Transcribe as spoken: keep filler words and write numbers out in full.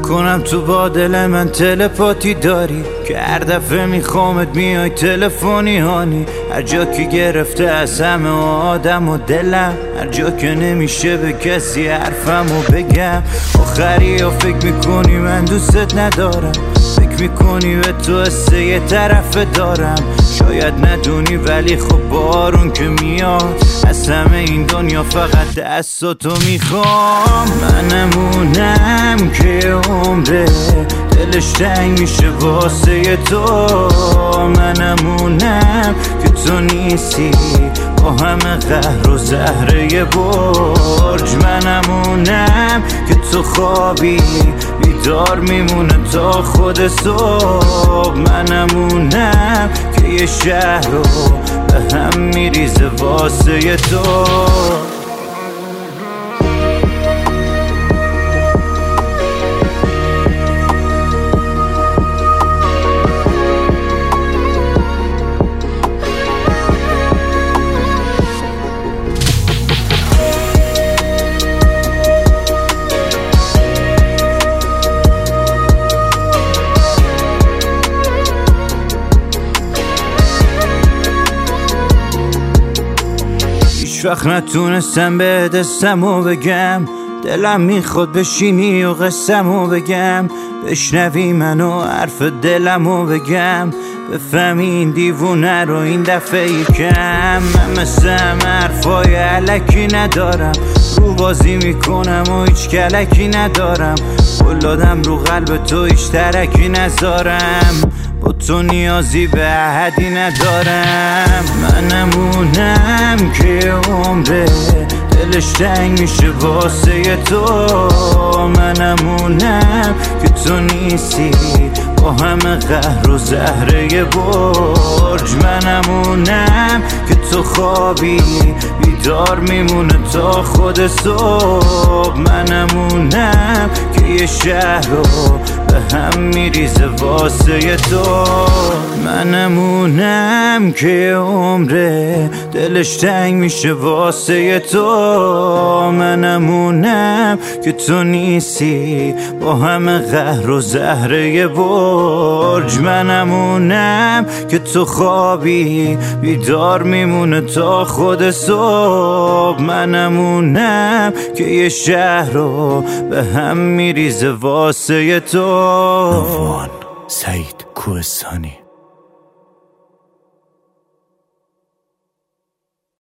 نکنم تو با دل من تلپاتی داری که هر دفعه میخوامت میای تلفنی هانی. هر جا که گرفته از همه آدم و دلم، هر جا که نمیشه به کسی حرفمو بگم. آخری ها فکر میکنی من دوستت ندارم، فکر میکنی به تو حسه یه طرف دارم. شاید ندونی ولی خب بارون که میاد از همه این دنیا فقط دستاتو میخوام. منمونم که عمره دلش تنگ میشه واسه تو. منمونم که تو نیستی با همه قهر و زهره یه برج. منمونم که تو خوابی بیدار میمونه تا خود صبح. منمونم که یه شهر رو به هم میریزه واسه تو. وقت نتونستم به دستمو بگم، دلم میخواد بشینی و قصمو بگم. بشنوی منو حرف دلمو بگم، بفهمی این دیوونه رو این دفعه یکم. من مثل همه حرفای علکی ندارم، رو بازی میکنم و هیچ کلکی ندارم. قلادم رو قلب تو هیچ ترکی نذارم، با تو نیازی به احدی ندارم. منمونم که عمره دلش تنگ میشه واسه تو. منمونم که تو نیستی با همه قهر و زهره یه برج. منمونم که تو خوابی بیدار میمونه تا خود صبح. منمونم که یه شهر رو به هم میریزه واسه تو. منمونم که عمره دلش تنگ میشه واسه تو. منمونم که تو نیستی با همه قهر و زهره یه برج. منمونم که تو خوابی بیدار میمونه تا خود صبح. منمونم که یه شهر رو به هم میریزه واسه تو. سعید کوهستانی.